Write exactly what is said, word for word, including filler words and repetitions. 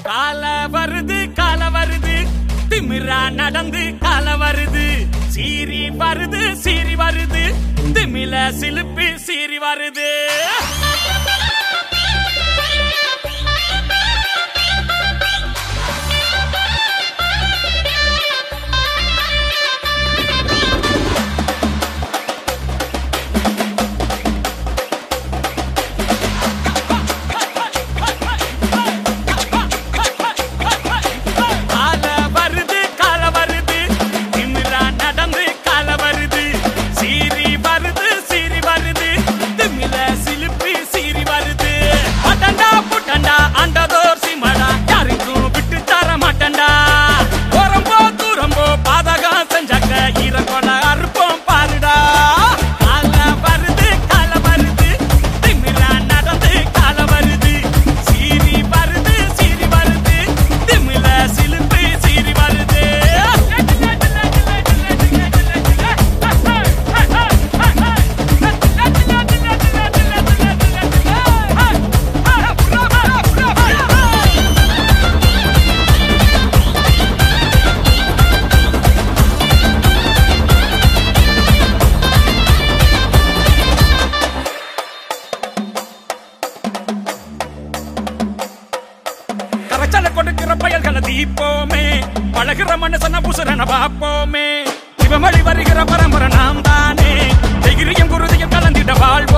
கால வருது கால வருது திமிரா நடந்து கால வருது சீரி வருது சீரி வருது திமில சிலுப்பி சீரி வருது கொடுக்கிற பயல்களை தீப்போமே பழகிற மனுஷன புசுரன பாப்போமே சிவமொழி வருகிற பரம்பரை நாம் தானே தைரியம் குருதியம் கலந்திட வாழ்வோம்